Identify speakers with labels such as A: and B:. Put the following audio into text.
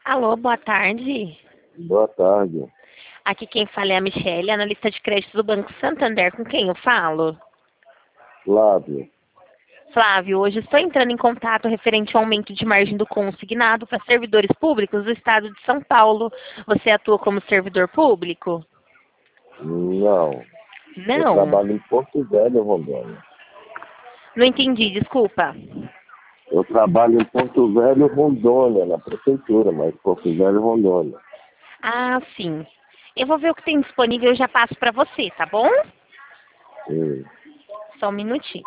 A: Alô, boa tarde.
B: Boa tarde,
A: Aqui quem fala é a Michelle, analista de crédito do Banco Santander. Com quem eu falo?
B: Flávio.
A: Flávio, hoje estou entrando em contato referente ao aumento de margem do consignado para servidores públicos do estado de São Paulo. Você atua como servidor público?
B: Não, eu
A: Não.
B: trabalho em Porto Velho, Rondônia.
A: Não entendi, desculpa.
B: Eu trabalho em Porto Velho, Rondônia, na prefeitura, mas Porto Velho, Rondônia.
A: Ah, sim. Eu vou ver o que tem disponível e já passo para você, tá bom?
B: Sim.
A: Só um minutinho.